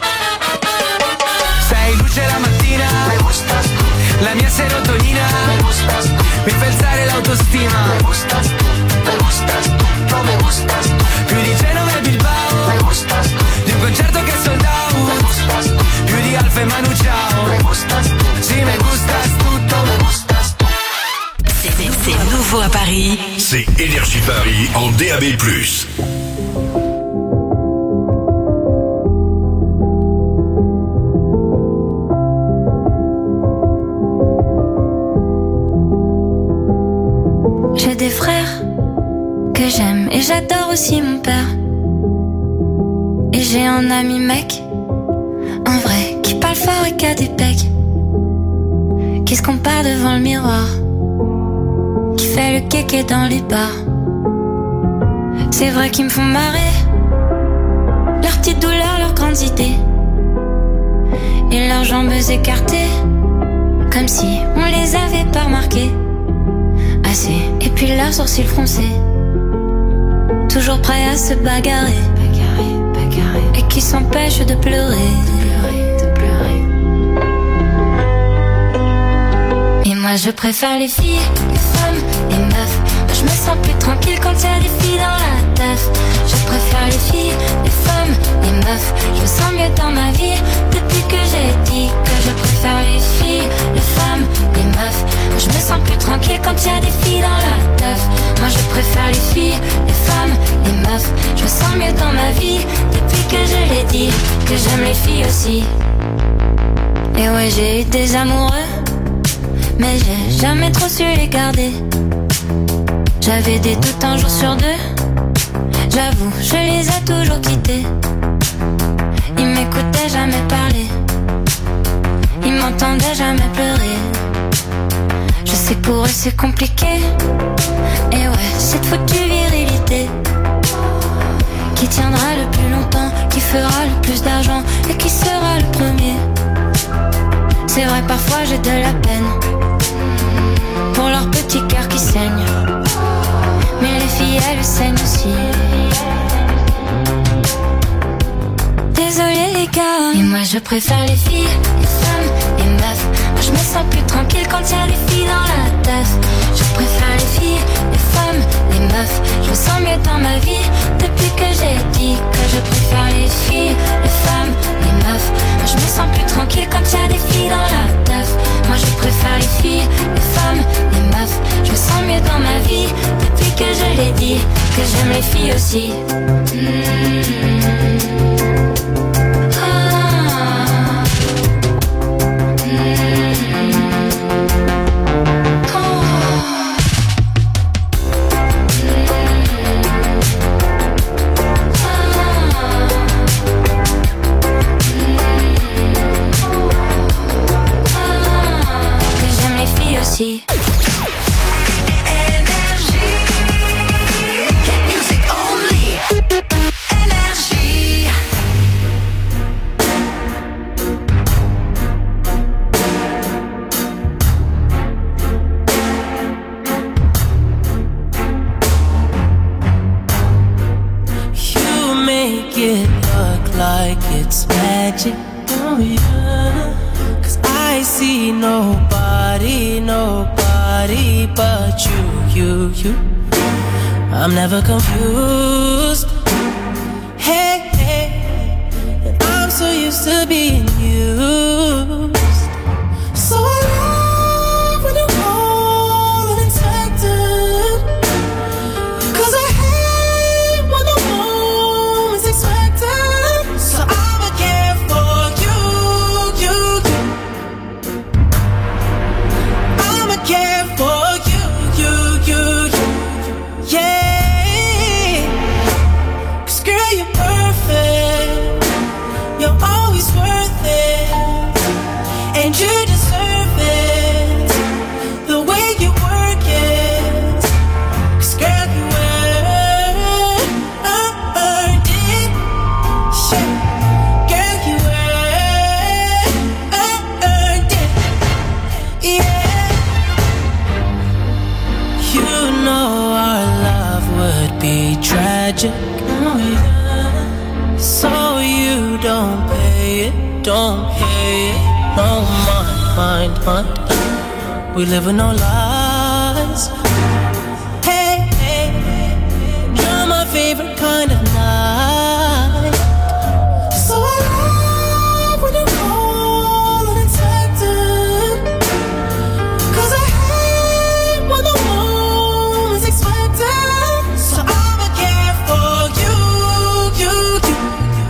Sei luce la mattina, me gustas tú. La mia serotonina, me gustas tú. Mi fa alzare l'autostima, me gustas tú. Me gustas tú, no me gustas tú. Più di Genova e Bilbao, me gustas tú. Di un concerto che è sold out, me gustas tú. Più di Alfa e Manu Chao, me gustas tú. Si me gustas tutto, me gustas tú. C'est c'est nouveau à Paris. C'est Énergie Paris en D A B plus. J'ai des frères que j'aime et j'adore aussi mon père. Et j'ai un ami mec, un vrai, qui parle fort et qui a des pecs, qui se compare devant le miroir, qui fait le kéké dans les bars. C'est vrai qu'ils me font marrer, leurs petites douleurs, leurs grandes idées, et leurs jambes écartées, comme si on les avait pas remarquées assez. Et puis leurs sourcils froncés, toujours prêts à se bagarrer, bagarrer, bagarrer, et qui s'empêchent de pleurer, de pleurer, de pleurer. Et moi je préfère les filles, les femmes, les meufs. Moi je me sens plus tranquille quand y'a des filles dans la teuf. Je préfère les filles, les femmes, les meufs. Je me sens mieux dans ma vie depuis que j'ai dit que je préfère les filles, les femmes, les meufs. Moi je me sens plus tranquille quand y'a des filles dans la teuf. Moi je préfère les filles, les femmes, les meufs. Je me sens mieux dans ma vie depuis que je l'ai dit que j'aime les filles aussi. Et ouais, j'ai eu des amoureux, mais j'ai jamais trop su les garder. J'avais des doutes un jour sur deux, j'avoue, je les ai toujours quittés. Ils m'écoutaient jamais parler, ils m'entendaient jamais pleurer. Je sais que pour eux c'est compliqué, et ouais, cette foutue virilité qui tiendra le plus longtemps, qui fera le plus d'argent et qui sera le premier. C'est vrai, parfois j'ai de la peine pour leur petit cœur qui saigne, mais les filles elles saignent aussi. Désolé les gars, et moi je préfère les filles, les femmes, les meufs. Moi je me sens plus tranquille quand y'a des filles dans la teuf. Je préfère les filles, les femmes, les meufs. Je me sens mieux dans ma vie depuis que j'ai dit que je préfère les filles, les femmes, les meufs. Moi je me sens plus tranquille quand y'a des filles dans la teuf. Moi je préfère les filles, les femmes, les meufs. Je me sens mieux dans ma vie depuis que je l'ai dit que j'aime les filles aussi. Mmh. Énergie. Music only. Énergie. You make it look like it's magic. Oh yeah. 'Cause I see nobody, nobody but you, you, you. I'm never confused. Hey, hey, and I'm so used to being used. So I love when you're all unexpected. 'Cause I hate when the moment's expected. So I'ma care for you, you, you. I'ma care for you, you, you, you. Yeah. 'Cause girl, you're perfect. You're always worth it. And you deserve magic. Oh yeah. So you don't pay it, don't pay it. No mind, mind, mind. We live in no lies. Hey, hey, you're my favorite kind of night. So I love when you call unexpected. Cause I hate when the moment's expected. So I'ma care for you, you, you.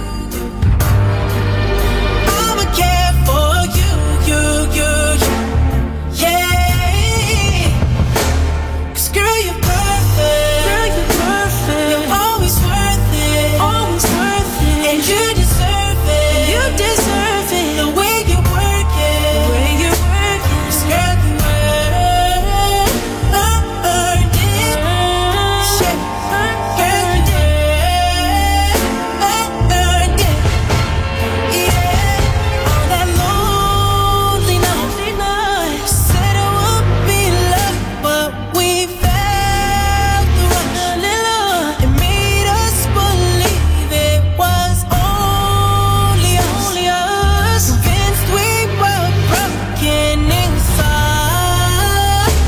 I'ma care for you, you, you, you. Yeah. Cause girl, you're perfect. Girl, you're perfect. You're always worth it. Always worth it. And you deserve it. You deserve it. The way you work it. The way you work it. Cause girl, you earned, earned it. Shit. Girl, you did. Earned it. Yeah. On that lonely night. Said it would be love, but we felt the rush. It made us believe it was only us. Only us. Convinced we were broken inside.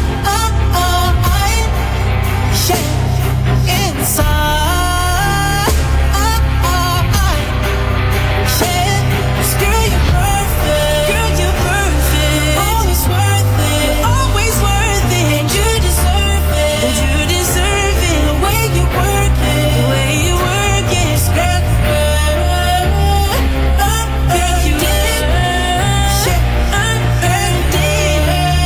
Yeah. Inside. Yeah. 'Cause girl, you're perfect. Girl, you're perfect. Always worth it. Always worth it. And you deserve it. And you deserve it. The way you work it. The way you work it. 'Cause girl, you earned, girl, you did. Shit, earned it. Earned it.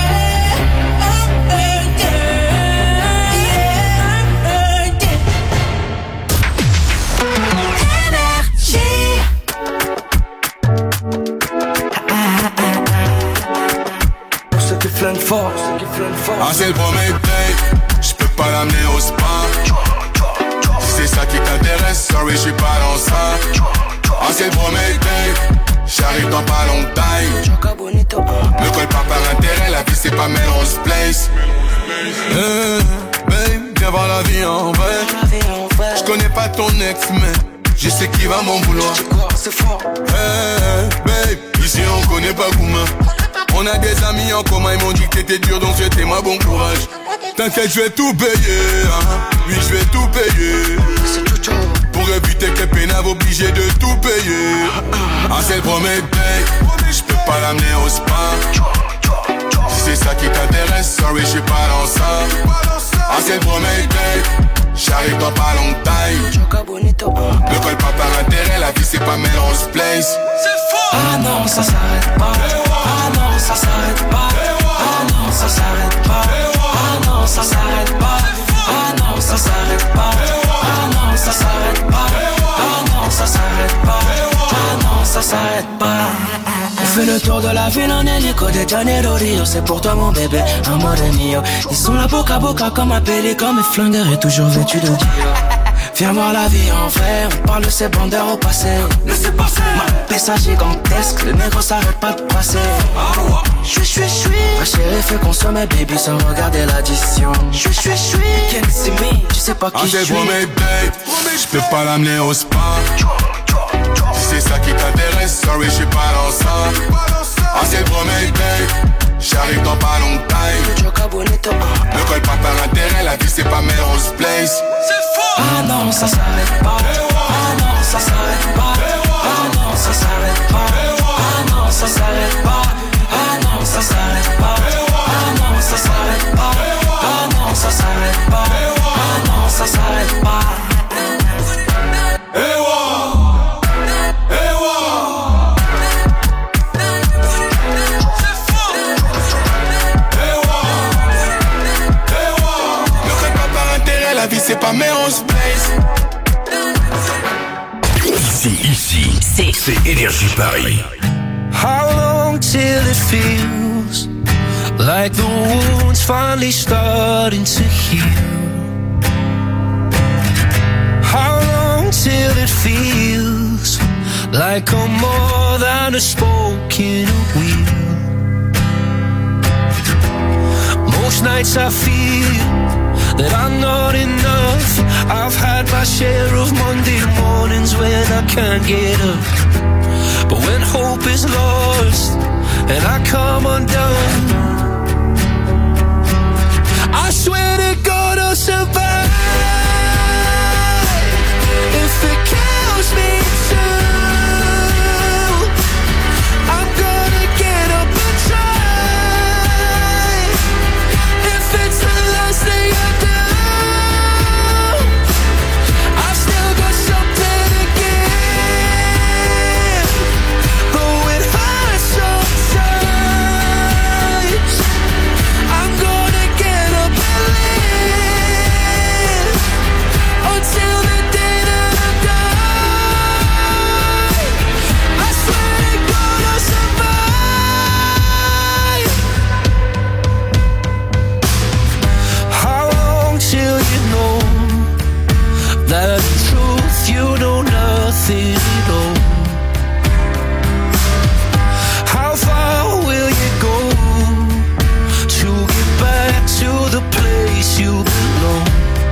Yeah, earned it. Énergie. Pour ceux qui flânent fort, ceux qui flânent fort. Ah, c'est le premier date, j'peux pas l'amener au spa. Si c'est ça qui t'intéresse, sorry, j'suis pas dans ça. Ah, c'est le premier date, j'arrive dans pas longtemps. Ne colle pas par intérêt, la vie c'est pas Melrose Place. Hey, babe, viens voir la vie en vrai. J'connais pas ton ex, mais je sais qui va m'en vouloir. C'est fort. Hey, babe, ici on connaît pas Gouma. On a des amis en commun, ils m'ont dit que t'étais dur, donc souhaitez-moi bon courage. T'inquiète, je vais tout payer, hein. Oui, je vais tout payer. Pour éviter que pénave obligé de tout payer. Ah, c'est le premier date, je peux pas l'amener au spa. Si c'est ça qui t'intéresse, sorry, je suis pas dans ça. Ah, c'est le premier date, j'arrive dans pas longtemps. Ne colle pas par intérêt, la vie c'est pas Melrose Place. Ah non, ça s'arrête pas. Ah non, ça s'arrête pas. Ah non, ça s'arrête pas. Ah non, ça s'arrête pas. Ah non, ça s'arrête pas. Ah non, ça s'arrête pas. Ah non, ça s'arrête pas. Ah non, ça s'arrête pas. On fait le tour de la ville en hélico de Janeiro Rio. C'est pour toi mon bébé, amore mio. Ils sont là boca à boca comme un pélican. Mes flingueurs est toujours vêtu de Dior. Viens voir la vie en vrai, on parle de ces bandeurs au passé. Laissez passer. Ma pessa gigantesque, le négro s'arrête pas de passer. J'suis, j'suis, j'suis. Ma chérie fait consommer baby sans regarder l'addition. J'suis, j'suis, j'suis. Can't see me, tu sais pas qui j'suis. j'suis. Ah, c'est pour mes dates, j'peux pas l'amener au spa. Si c'est ça qui t'intéresse, sorry, j'suis pas dans ça. Ah, c'est pour mes dates, j'arrive dans pas longtemps. Ne colle pas par intérêt, la vie c'est pas Melrose Place. Ah non, ça s'arrête pas. Ah non, ça s'arrête pas. Ah non, ça s'arrête pas. Ah non, ça s'arrête pas. Ah non, ça s'arrête pas. Ah non, ça s'arrête pas. Ah non, ça s'arrête pas. Ah non, ça s'arrête pas. Hey, wow. Hey, wow. Hey, wow. Hey, wow. Ne colle pas par intérêt, la vie c'est pas Melrose Place. Ici, ici, c'est, c'est Énergie Paris. How long till it feels like the wound's finally starting to heal? How long till it feels like I'm more than a spoke in a wheel? Most nights I feel that I'm not enough. I've had my my share of Monday mornings when I can't get up. But when hope is lost and I come undone, I swear to God I'll survive. If it kills me too, I'm gonna get up and try. If it's the last thing I do, I've still got something to give. Though it hurts sometimes, I'm gonna get up and live until the day that I die. I swear to God I'll survive. How long till you know that the truth you know nothing at all? How far will you go to get back to the place you belong?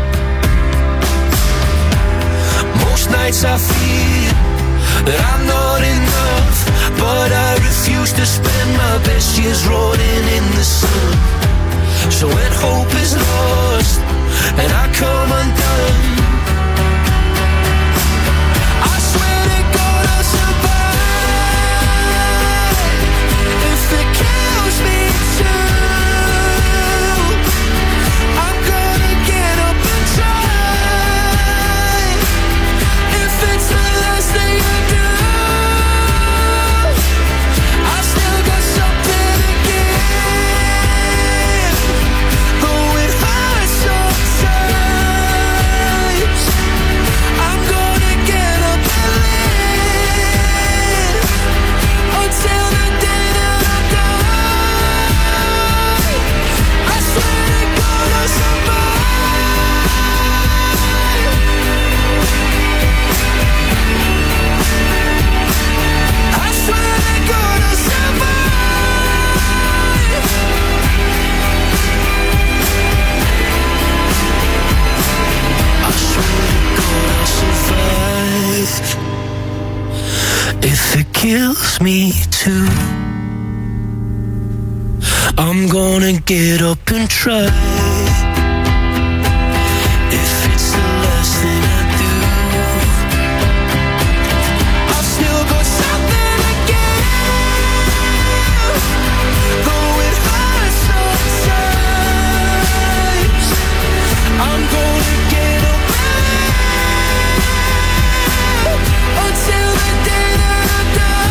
Most nights I feel that I'm not enough, but I refuse to spend my best years rotting in the sun. So when hope is lost and I come undone, I swear to God I'll survive. If it kills me too, I'm gonna get up and try. If it's the last thing I do, I've still got something to give. Though it hurts sometimes, I'm gonna get up and live until the day that I die. I swear to God I'll survive. I swear to God I'll survive. I swear to God I'll survive. If it kills me too, I'm gonna get up and try. If it's the last thing I do, I've still got something to give. Though it hurts sometimes, I'm gonna get up and live until the day that I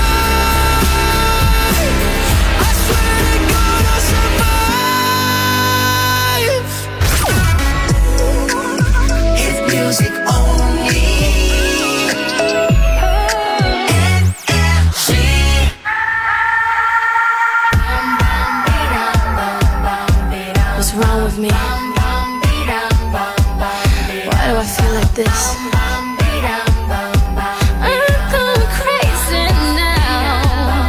die. I swear to God I'll survive. Hit music only. What's wrong with me? Why do I feel like this? I'm going crazy now.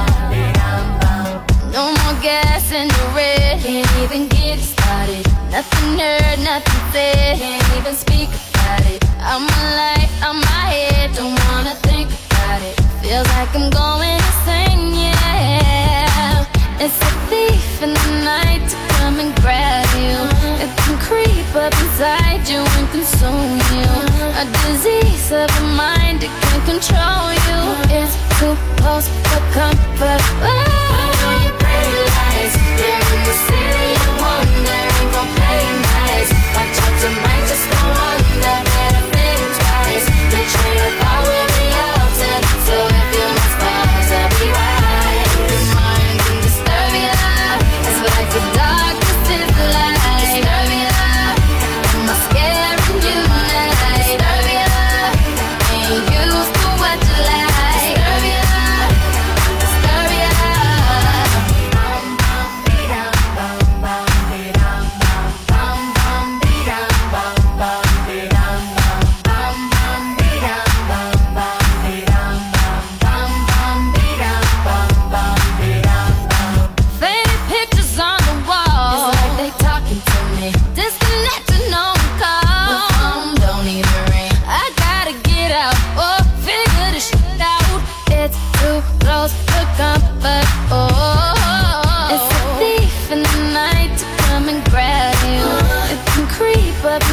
No more gas in the red. Can't even get it started. Nothing heard, nothing said. Can't even speak about it. I'm alive, I'm my head. Don't wanna think about it. Feels like I'm going insane, yeah. It's a thief in the night to come and grab you. It can creep up inside you and consume you. A disease of the mind, it can control you. It's too close for comfort. Oh. Your pretty lights, you're in the city of wonder. Ain't gon' play nice. Watch out, you might just go under. Better think twice. Make sure you're far with the altar. So if you miss bars, I'll be right. Your mind can disturb you. It's like the darkness is the light. Disturb you. Am I scaring you now? Disturb you. Ain't used to what you like. Disturb you. Disturb you.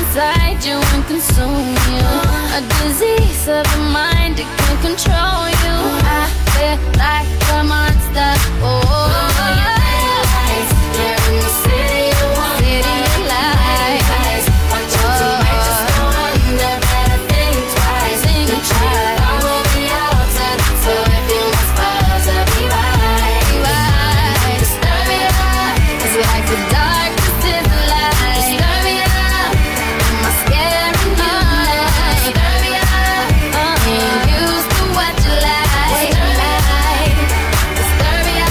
inside you and consume you. A disease of the mind, it can control you. I feel like a monster. Oh, you're in the city of wonders. City of lies. Want you to make just go under, better think twice. Think twice. I will be altered, so if you must pause, I'll be right. Be right. Disturb me up, 'cause you like the darkness is the light. Disturb me up, am I scared of night? Disturb me up, uh, ain't used to what you like. Disturb me up,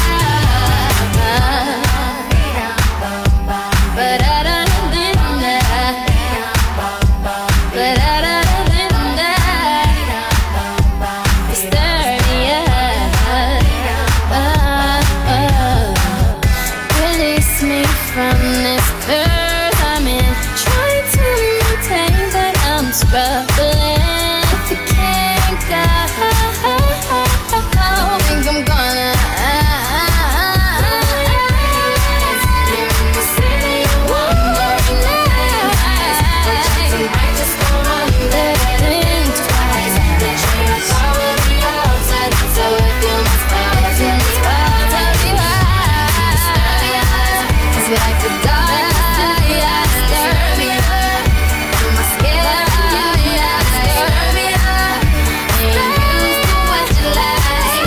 but I don't think that. But I don't think that. Disturb me up. Release me from this curse I'm in. Trying to maintain, but I'm struggling. If you can't go, think I'm gonna. You're in the city of wonders. Just go under, think twice. I will be outside, so if you must pause, you must pause, I'll be right. 'Cause you like the dark, disturb me up. Am I scared of you? Disturb me up. Ain't used to what you like.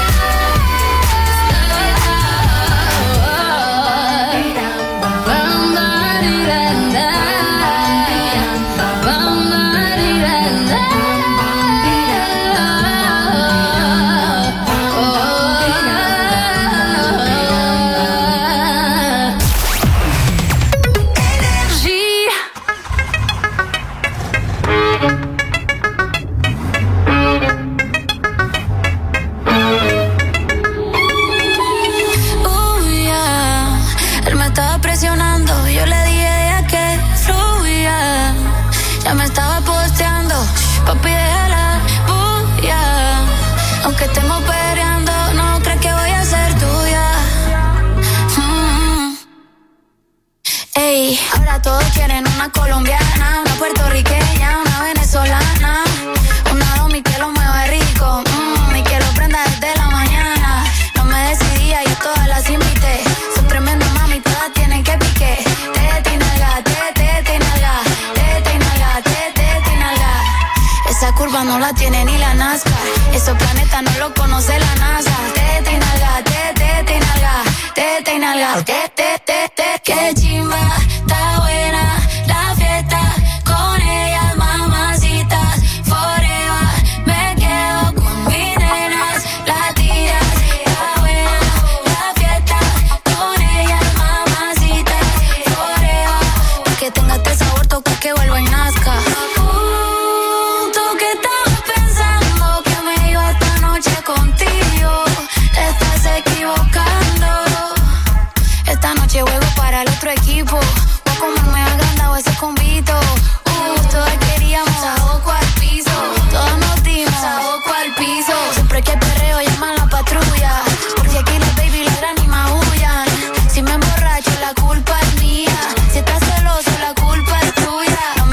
Énergie. Oh, yeah. Él me estaba presionando, yo le dije a que fluya. Ya me estaba posteando, papi déjala bulla. Aunque estemos peleando, no crees que voy a ser tuya. Mm. Ey, ahora todos quieren una colombiana, una puertorriqueña, una venezolana, una domi que lo mueva rico, mm, y que lo prenda desde la mañana. No me decidía, yo todas las invité. Son tremendas mami, todas tienen que pique. Tete y nalga, tete, tete y nalga, tete y nalga, tete, tete y nalga. Esa curva no la tiene ni la Nazca, esos planetas no lo conoce la NASA. Tete y nalga, tete, tete y nalga, tete y nalga, tete, tete, qué chimba, está buena.